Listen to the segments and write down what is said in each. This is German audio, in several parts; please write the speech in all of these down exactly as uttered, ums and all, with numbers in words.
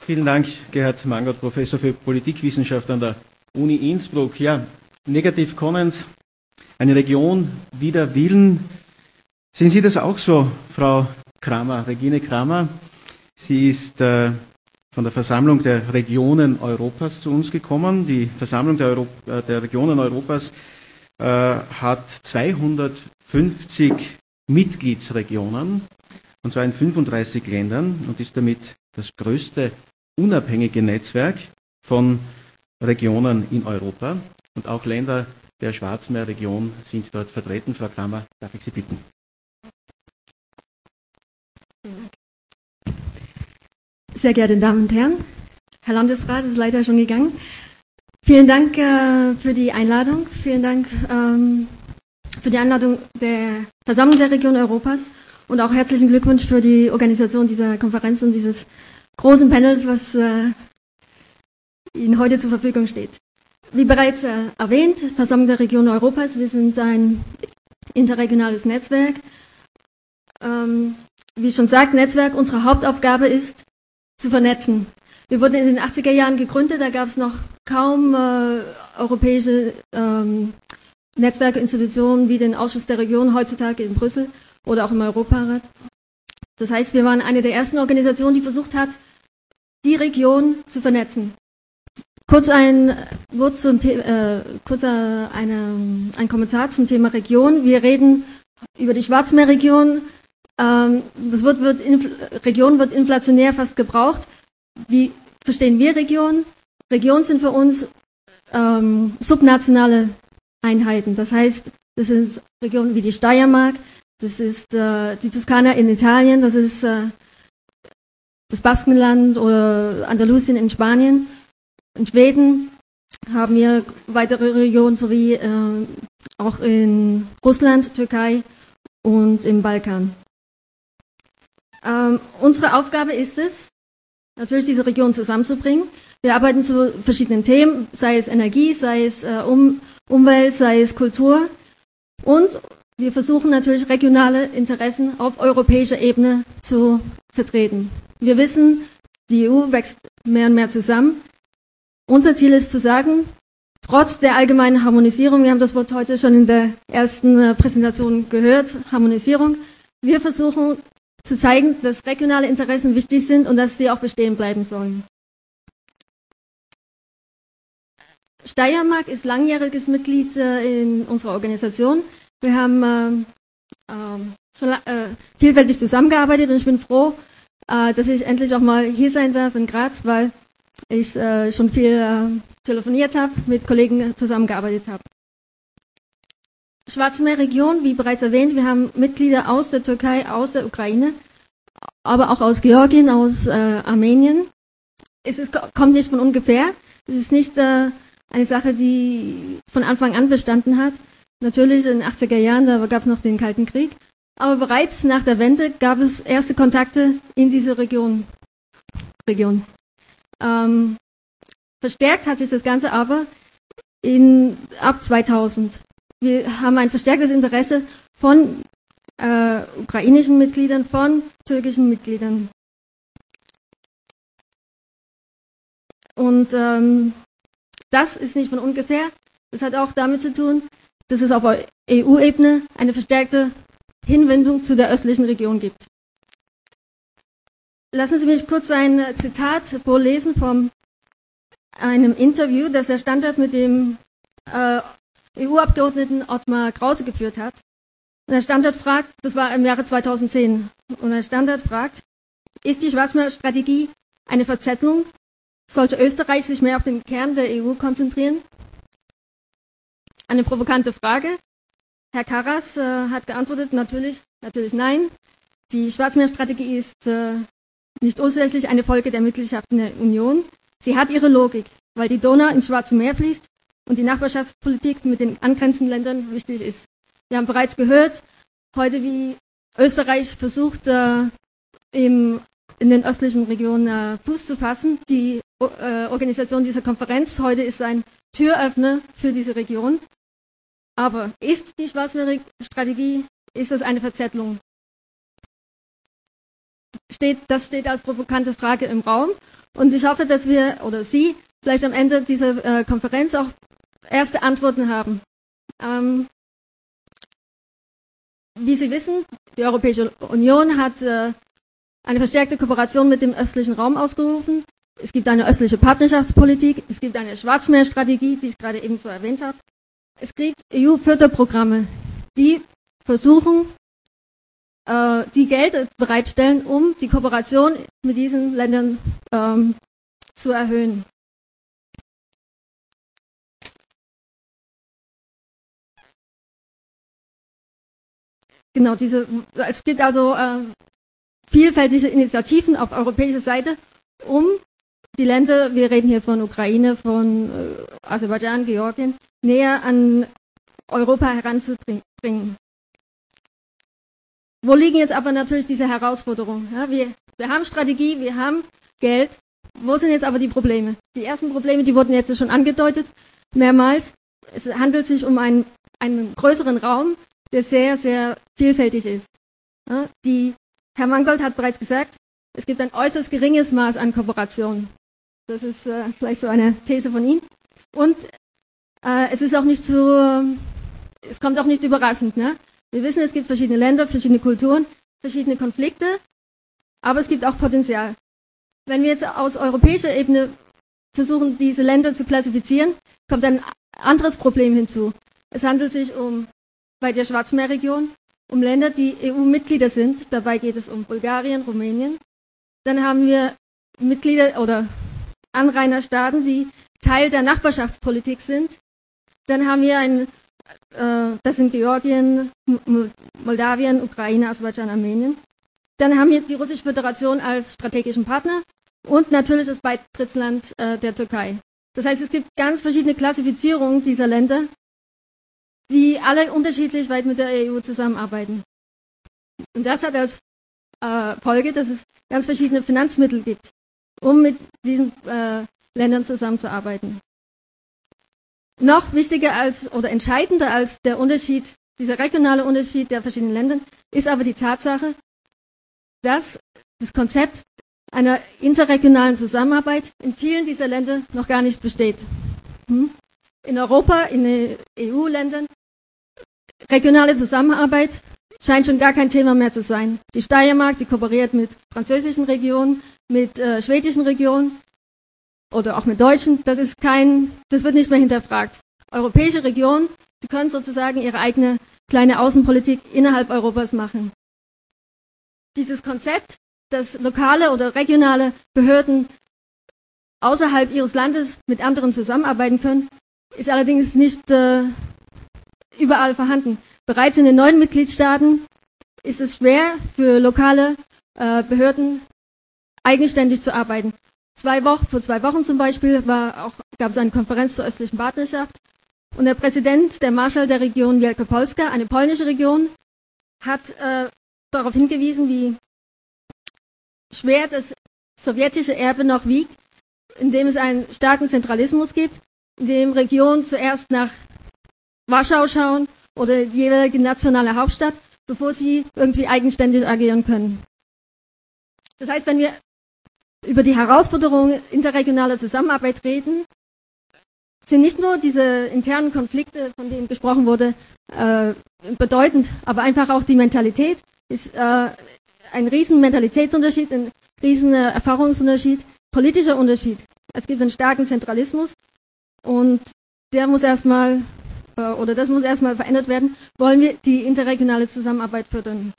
Vielen Dank, Gerhard Mangott, Professor für Politikwissenschaft an der Uni Innsbruck. Ja, Negative Commons, eine Region wider Willen. Sehen Sie das auch so, Frau Kramer, Regine Kramer? Sie ist äh, von der Versammlung der Regionen Europas zu uns gekommen. Die Versammlung der, Europ- der Regionen Europas äh, hat zweihundertfünfzig Mitgliedsregionen, und zwar in fünfunddreißig Ländern, und ist damit das größte unabhängige Netzwerk von Regionen in Europa. Und auch Länder der Schwarzmeerregion sind dort vertreten. Frau Kramer, darf ich Sie bitten? Sehr geehrte Damen und Herren, Herr Landesrat ist leider schon gegangen. Vielen Dank äh, für die Einladung. Vielen Dank ähm, für die Einladung der Versammlung der Region Europas und auch herzlichen Glückwunsch für die Organisation dieser Konferenz und dieses großen Panels, was äh, Ihnen heute zur Verfügung steht. Wie bereits äh, erwähnt, Versammlung der Region Europas, wir sind ein interregionales Netzwerk. Ähm, wie schon sagt, Netzwerk, unsere Hauptaufgabe ist, zu vernetzen. Wir wurden in den achtziger Jahren gegründet, da gab es noch kaum äh, europäische ähm, Netzwerke, Institutionen wie den Ausschuss der Region heutzutage in Brüssel oder auch im Europarat. Das heißt, wir waren eine der ersten Organisationen, die versucht hat, die Region zu vernetzen. Kurz ein Wort zum The- äh, kurz eine, ein Kommentar zum Thema Region. Wir reden über die Schwarzmeerregion. Ähm, das Wort wird infl- Region wird inflationär fast gebraucht. Wie verstehen wir Region? Regionen sind für uns ähm, subnationale Einheiten. Das heißt, das sind Regionen wie die Steiermark, das ist äh, die Toskana in Italien, das ist äh, das Baskenland oder Andalusien in Spanien. In Schweden haben wir weitere Regionen sowie äh, auch in Russland, Türkei und im Balkan. Ähm, unsere Aufgabe ist es, natürlich diese Regionen zusammenzubringen. Wir arbeiten zu verschiedenen Themen, sei es Energie, sei es äh, um, Umwelt, sei es Kultur. Und wir versuchen natürlich regionale Interessen auf europäischer Ebene zu vertreten. Wir wissen, die E U wächst mehr und mehr zusammen. Unser Ziel ist zu sagen, trotz der allgemeinen Harmonisierung, wir haben das Wort heute schon in der ersten äh, Präsentation gehört, Harmonisierung, wir versuchen zu zeigen, dass regionale Interessen wichtig sind und dass sie auch bestehen bleiben sollen. Steiermark ist langjähriges Mitglied äh, in unserer Organisation. Wir haben äh, äh, schon äh, vielfältig zusammengearbeitet und ich bin froh, äh, dass ich endlich auch mal hier sein darf in Graz, weil ich äh, schon viel äh, telefoniert habe, mit Kollegen zusammengearbeitet habe. Schwarzmeerregion, wie bereits erwähnt, wir haben Mitglieder aus der Türkei, aus der Ukraine, aber auch aus Georgien, aus äh, Armenien. Es ist, kommt nicht von ungefähr. Es ist nicht äh, eine Sache, die von Anfang an bestanden hat. Natürlich in den achtziger Jahren, da gab es noch den Kalten Krieg. Aber bereits nach der Wende gab es erste Kontakte in diese Region. Region. Ähm, verstärkt hat sich das Ganze aber in, ab zweitausend. Wir haben ein verstärktes Interesse von äh, ukrainischen Mitgliedern, von türkischen Mitgliedern. Und ähm, das ist nicht von ungefähr. Das hat auch damit zu tun, dass es auf E U-Ebene eine verstärkte Hinwendung zu der östlichen Region gibt. Lassen Sie mich kurz ein Zitat vorlesen von einem Interview, das der Standort mit dem äh, E U-Abgeordneten Ottmar Krause geführt hat. Und der Standort fragt, das war im Jahre zweitausendzehn, und der Standort fragt, ist die Schwarzmeerstrategie eine Verzettlung? Sollte Österreich sich mehr auf den Kern der E U konzentrieren? Eine provokante Frage. Herr Karas äh, hat geantwortet, natürlich, natürlich nein. Die Schwarzmeerstrategie ist äh, nicht ursächlich eine Folge der Mitgliedschaft in der Union. Sie hat ihre Logik, weil die Donau ins Schwarze Meer fließt und die Nachbarschaftspolitik mit den angrenzenden Ländern wichtig ist. Wir haben bereits gehört, heute wie Österreich versucht, äh, im, in den östlichen Regionen äh, Fuß zu fassen. Die äh, Organisation dieser Konferenz heute ist ein Türöffner für diese Region. Aber ist die Schwarzmeerstrategie, ist das eine Verzettlung? steht, das steht als provokante Frage im Raum. Und ich hoffe, dass wir oder Sie vielleicht am Ende dieser äh, Konferenz auch erste Antworten haben. Ähm, wie Sie wissen, die Europäische Union hat äh, eine verstärkte Kooperation mit dem östlichen Raum ausgerufen. Es gibt eine östliche Partnerschaftspolitik, es gibt eine Schwarzmeerstrategie, die ich gerade eben so erwähnt habe. Es gibt E U-Förderprogramme, die versuchen, äh, die Geld bereitstellen, um die Kooperation mit diesen Ländern ähm, zu erhöhen. Genau, diese, es gibt also äh, vielfältige Initiativen auf europäischer Seite, um die Länder, wir reden hier von Ukraine, von äh, Aserbaidschan, Georgien, näher an Europa heranzubringen. Wo liegen jetzt aber natürlich diese Herausforderungen? Ja, wir, wir haben Strategie, wir haben Geld. Wo sind jetzt aber die Probleme? Die ersten Probleme, die wurden jetzt schon angedeutet, mehrmals. Es handelt sich um einen, einen größeren Raum, der sehr, sehr vielfältig ist. Ja, die, Herr Mangold hat bereits gesagt, es gibt ein äußerst geringes Maß an Kooperation. Das ist äh, vielleicht so eine These von Ihnen. Und äh, es ist auch nicht so, es kommt auch nicht überraschend. Ne? Wir wissen, es gibt verschiedene Länder, verschiedene Kulturen, verschiedene Konflikte, aber es gibt auch Potenzial. Wenn wir jetzt aus europäischer Ebene versuchen, diese Länder zu klassifizieren, kommt ein anderes Problem hinzu. Es handelt sich um, bei der Schwarzmeerregion, um Länder, die E U-Mitglieder sind. Dabei geht es um Bulgarien, Rumänien. Dann haben wir Mitglieder oder Anrainerstaaten, die Teil der Nachbarschaftspolitik sind. Dann haben wir ein, äh, das sind Georgien, M- Moldawien, Ukraine, Aserbaidschan, Armenien. Dann haben wir die Russische Föderation als strategischen Partner und natürlich das Beitrittsland äh, der Türkei. Das heißt, es gibt ganz verschiedene Klassifizierungen dieser Länder, die alle unterschiedlich weit mit der E U zusammenarbeiten. Und das hat als äh, Folge, dass es ganz verschiedene Finanzmittel gibt, um mit diesen äh, Ländern zusammenzuarbeiten. Noch wichtiger als oder entscheidender als der Unterschied, dieser regionale Unterschied der verschiedenen Länder, ist aber die Tatsache, dass das Konzept einer interregionalen Zusammenarbeit in vielen dieser Länder noch gar nicht besteht. In Europa, in den E U-Ländern, regionale Zusammenarbeit scheint schon gar kein Thema mehr zu sein. Die Steiermark, die kooperiert mit französischen Regionen, mit äh, schwedischen Regionen oder auch mit deutschen. Das ist kein, das wird nicht mehr hinterfragt. Europäische Regionen, die können sozusagen ihre eigene kleine Außenpolitik innerhalb Europas machen. Dieses Konzept, dass lokale oder regionale Behörden außerhalb ihres Landes mit anderen zusammenarbeiten können, ist allerdings nicht äh, überall vorhanden. Bereits in den neuen Mitgliedstaaten ist es schwer für lokale äh, Behörden eigenständig zu arbeiten. Zwei Wochen, vor zwei Wochen zum Beispiel war auch, gab es eine Konferenz zur östlichen Partnerschaft und der Präsident, der Marschall der Region Wielkopolska, eine polnische Region, hat äh, darauf hingewiesen, wie schwer das sowjetische Erbe noch wiegt, indem es einen starken Zentralismus gibt, in dem Regionen zuerst nach Warschau schauen oder die jeweilige nationale Hauptstadt, bevor sie irgendwie eigenständig agieren können. Das heißt, wenn wir über die Herausforderungen interregionaler Zusammenarbeit reden, sind nicht nur diese internen Konflikte, von denen gesprochen wurde, äh, bedeutend, aber einfach auch die Mentalität ist äh, ein riesen Mentalitätsunterschied, ein riesen äh, Erfahrungsunterschied, politischer Unterschied. Es gibt einen starken Zentralismus und der muss erstmal äh, oder das muss erstmal verändert werden, wollen wir die interregionale Zusammenarbeit fördern.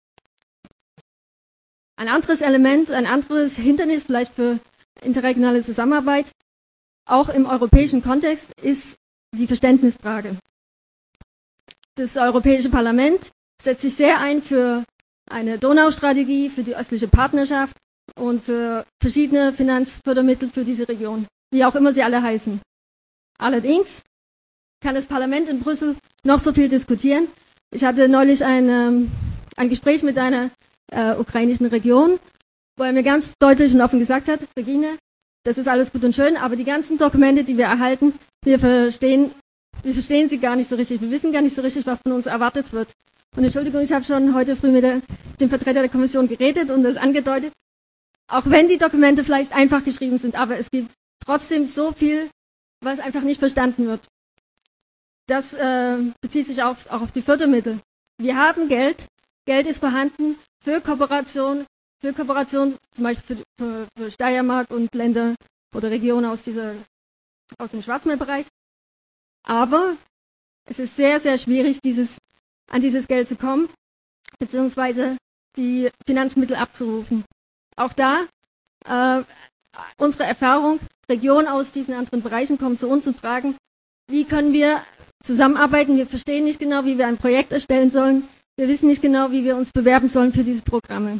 Ein anderes Element, ein anderes Hindernis vielleicht für interregionale Zusammenarbeit, auch im europäischen Kontext, ist die Verständnisfrage. Das Europäische Parlament setzt sich sehr ein für eine Donaustrategie, für die östliche Partnerschaft und für verschiedene Finanzfördermittel für diese Region, wie auch immer sie alle heißen. Allerdings kann das Parlament in Brüssel noch so viel diskutieren. Ich hatte neulich ein, ähm, ein Gespräch mit einer äh, ukrainischen Region, wo er mir ganz deutlich und offen gesagt hat, Regine, das ist alles gut und schön, aber die ganzen Dokumente, die wir erhalten, wir verstehen, wir verstehen sie gar nicht so richtig. Wir wissen gar nicht so richtig, was von uns erwartet wird. Und Entschuldigung, ich habe schon heute früh mit der, dem Vertreter der Kommission geredet und das angedeutet. Auch wenn die Dokumente vielleicht einfach geschrieben sind, aber es gibt trotzdem so viel, was einfach nicht verstanden wird. Das äh, bezieht sich auf, auch auf die Fördermittel. Wir haben Geld, Geld ist vorhanden für Kooperation, für Kooperation zum Beispiel für, für, für Steiermark und Länder oder Regionen aus, dieser, aus dem Schwarzmeerbereich. Aber es ist sehr, sehr schwierig, dieses, an dieses Geld zu kommen, beziehungsweise die Finanzmittel abzurufen. Auch da, äh, unsere Erfahrung, Regionen aus diesen anderen Bereichen kommen zu uns und fragen, wie können wir zusammenarbeiten? Wir verstehen nicht genau, wie wir ein Projekt erstellen sollen. Wir wissen nicht genau, wie wir uns bewerben sollen für diese Programme.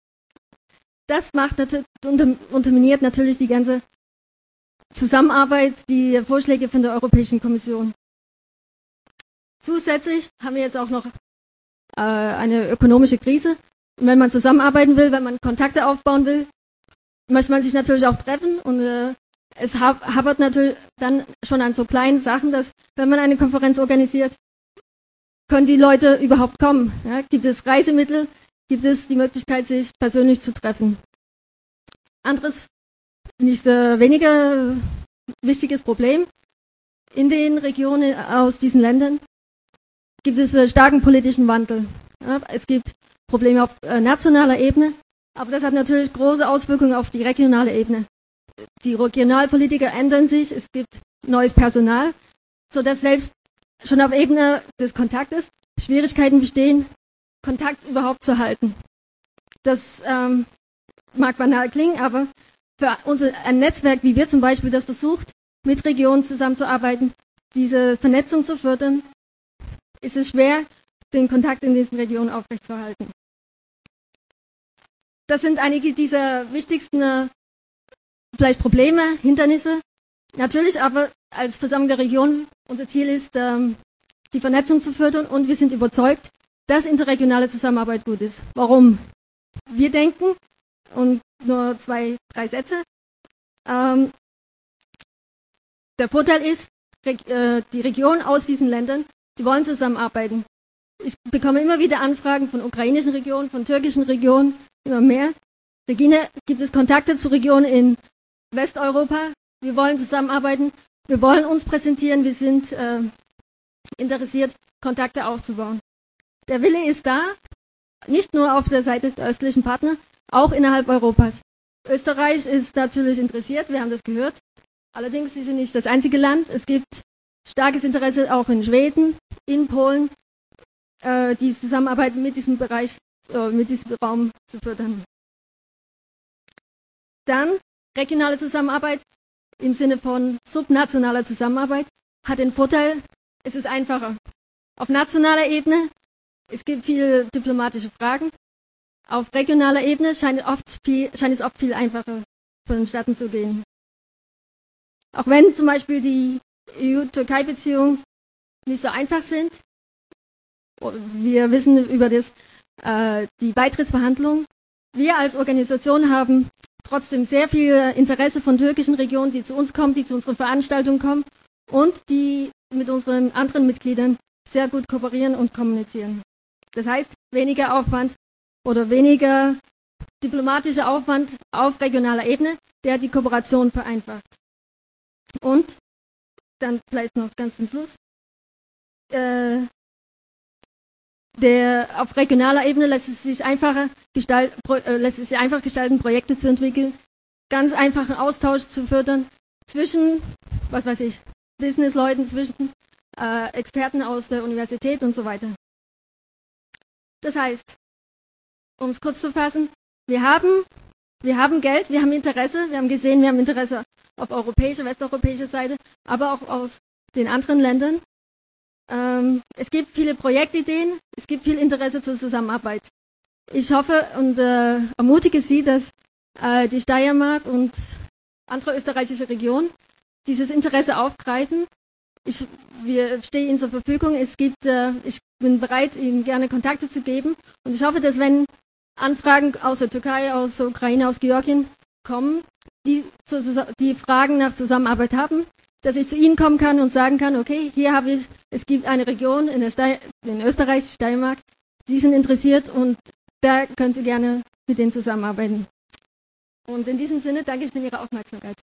Das macht natürlich, unterminiert natürlich die ganze Zusammenarbeit, die Vorschläge von der Europäischen Kommission. Zusätzlich haben wir jetzt auch noch äh, eine ökonomische Krise. Und wenn man zusammenarbeiten will, wenn man Kontakte aufbauen will, möchte man sich natürlich auch treffen. Und äh, es hapert natürlich dann schon an so kleinen Sachen, dass wenn man eine Konferenz organisiert, können die Leute überhaupt kommen. Ja? Gibt es Reisemittel? Gibt es die Möglichkeit, sich persönlich zu treffen? Anderes, nicht äh, weniger wichtiges Problem. In den Regionen aus diesen Ländern gibt es äh, starken politischen Wandel. Ja? Es gibt Probleme auf äh, nationaler Ebene, aber das hat natürlich große Auswirkungen auf die regionale Ebene. Die Regionalpolitiker ändern sich, es gibt neues Personal, sodass selbst schon auf Ebene des Kontaktes Schwierigkeiten bestehen, Kontakt überhaupt zu halten. Das ähm, mag banal klingen, aber für unser ein Netzwerk, wie wir zum Beispiel das versucht, mit Regionen zusammenzuarbeiten, diese Vernetzung zu fördern, ist es schwer, den Kontakt in diesen Regionen aufrechtzuerhalten. Das sind einige dieser wichtigsten äh, vielleicht Probleme, Hindernisse. Natürlich aber als Versammlung der Region, unser Ziel ist, ähm, die Vernetzung zu fördern und wir sind überzeugt, dass interregionale Zusammenarbeit gut ist. Warum? Wir denken, und nur zwei, drei Sätze, ähm, der Vorteil ist, Reg- äh, die Regionen aus diesen Ländern, die wollen zusammenarbeiten. Ich bekomme immer wieder Anfragen von ukrainischen Regionen, von türkischen Regionen, immer mehr. Regine, gibt es Kontakte zu Regionen in Westeuropa? Wir wollen zusammenarbeiten, wir wollen uns präsentieren, wir sind äh, interessiert, Kontakte aufzubauen. Der Wille ist da, nicht nur auf der Seite der östlichen Partner, auch innerhalb Europas. Österreich ist natürlich interessiert, wir haben das gehört. Allerdings, sie sind nicht das einzige Land. Es gibt starkes Interesse auch in Schweden, in Polen, äh, die Zusammenarbeit mit diesem Bereich, äh, mit diesem Raum zu fördern. Dann regionale Zusammenarbeit im Sinne von subnationaler Zusammenarbeit hat den Vorteil, es ist einfacher. Auf nationaler Ebene, es gibt viele diplomatische Fragen. Auf regionaler Ebene scheint, oft viel, scheint es oft viel einfacher vonstatten zu gehen. Auch wenn zum Beispiel die E U-Türkei-Beziehungen nicht so einfach sind. Wir wissen über das, äh, die Beitrittsverhandlungen. Wir als Organisation haben trotzdem sehr viel Interesse von türkischen Regionen, die zu uns kommen, die zu unseren Veranstaltungen kommen und die mit unseren anderen Mitgliedern sehr gut kooperieren und kommunizieren. Das heißt, weniger Aufwand oder weniger diplomatischer Aufwand auf regionaler Ebene, der die Kooperation vereinfacht. Und dann vielleicht noch ganz zum Schluss. Äh, der, auf regionaler Ebene lässt es sich einfacher gestalt, pro, äh, lässt es sich einfach gestalten, Projekte zu entwickeln, ganz einfachen Austausch zu fördern zwischen, was weiß ich, Businessleuten, zwischen äh, Experten aus der Universität und so weiter. Das heißt, um es kurz zu fassen, wir haben, wir haben Geld, wir haben Interesse, wir haben gesehen, wir haben Interesse auf europäischer, westeuropäischer Seite, aber auch aus den anderen Ländern. Ähm, es gibt viele Projektideen, es gibt viel Interesse zur Zusammenarbeit. Ich hoffe und äh, ermutige Sie, dass äh, die Steiermark und andere österreichische Regionen dieses Interesse aufgreifen. Ich wir stehen Ihnen zur Verfügung. Es gibt, äh, ich bin bereit, Ihnen gerne Kontakte zu geben. Und ich hoffe, dass wenn Anfragen aus der Türkei, aus der Ukraine, aus Georgien kommen, die, zu, die Fragen nach Zusammenarbeit haben, dass ich zu Ihnen kommen kann und sagen kann, okay, hier habe ich, es gibt eine Region in, der Ste in Österreich, Steiermark, die sind interessiert und da können Sie gerne mit denen zusammenarbeiten. Und in diesem Sinne danke ich für Ihre Aufmerksamkeit.